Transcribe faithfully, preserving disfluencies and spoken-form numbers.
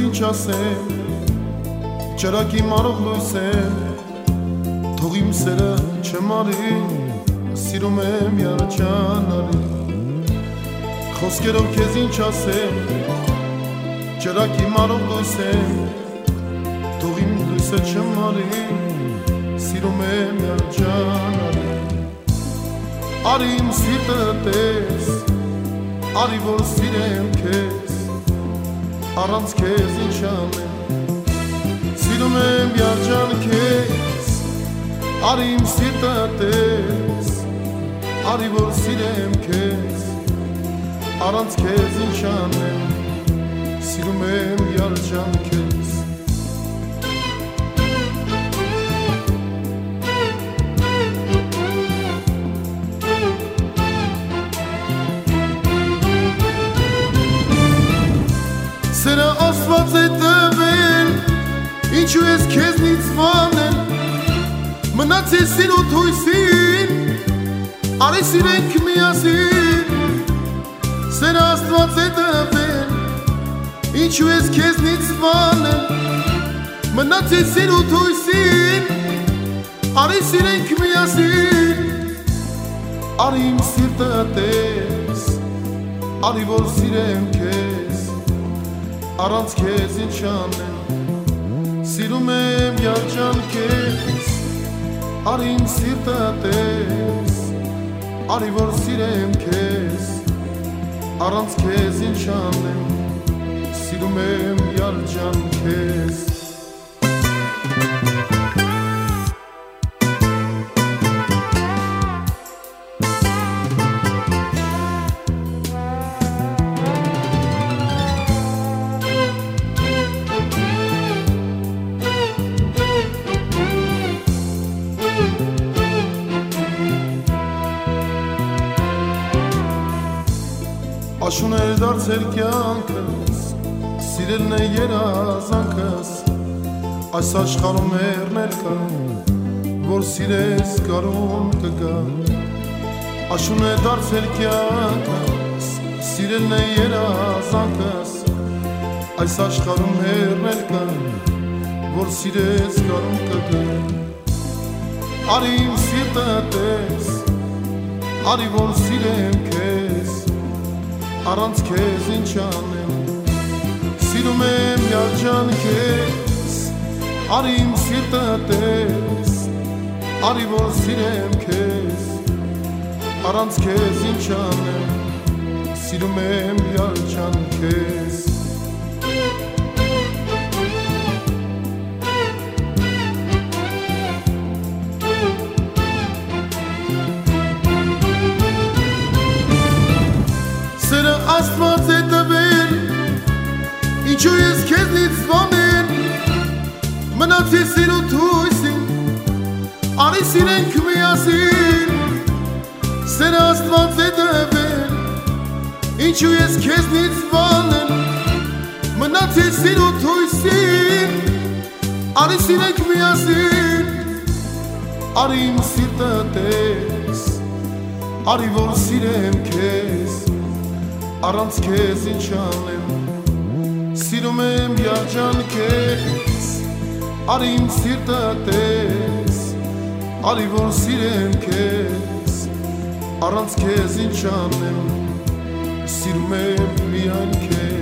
ինչ ասեմ, ճրակի մարող լույս եմ, թող իմ սերը չմարի, սիրում եմ յարջանալի։ Խոսքերով քեզ ինչ ասեմ, ճրակի մարող լույս եմ, թող իմ լույսը չմարի, սիրում եմ յարջանալի։ Արի իմ սիրտը տես, արի որ սիրեմ քեզ, առանց քեզ ինչ անեմ, սիրում եմ յարջան քեզ, արի իմ սիրտը տես, արի որ սիրեմ քեզ, առանց քեզ ինչ անեմ, սիրում եմ յարջան քեզ։ Սերը ասված է տվել, ինչու ես քեզնից վանել, մնաց ես սիրուտ հույսին, արի սիրենք միասին։ Սերը ասված է տվել, ինչու ես քեզնից վանել, մնաց ես սիրուտ հույսին, արի սիրենք միասին։ Արի իմ սիրտը տես, արի որ սիրեմ քեզ, առանց քեզ ինչ անեմ, սիրում եմ յարջան քեզ, արի իմ սիրտը տես, արի որ սիրեմ քեզ, առանց քեզ ինչ անեմ, սիրում եմ յարջան քեզ։ Աշուն էր դարձել կյանքս, սիրելն է երազանքս, այս աշխարհում մեռնել կա, որ սիրես կարում կգա։ Աշուն է դարձել կյանքս, սիրելն է երազանքս, այս աշխարհում մեռնել կա, որ սիրես կարում կգա։ Արի իմ սիրտը տես, արի որ սիրեմ քեզ, առանց քեզ ինչ անեմ, սիրում եմ յարջան քեզ, արի իմ սիրտը տես, արի որ սիրեմ քեզ, առանց քեզ ինչ անեմ, սիրում եմ յարջան քեզ։ Սերը աստված է տվել, ինչու ես քեզնից վանել, մնաց ես սիրուտ հույսին, արի սիրենք միասին։ Սերը աստված է տվել, ինչու ես քեզնից վանել, մնաց ես սիրուտ հույսին, արի սիրենք միասին։ Արի իմ սիրտը տես, արի որ սիրեմ քեզ, առանց քեզ ինչ անեմ, սիրում եմ յարջան քեզ, արի իմ սիրտը տես, արի որ սիրեմ քեզ, առանց քեզ ինչ անեմ, սիրում եմ միայն քեզ։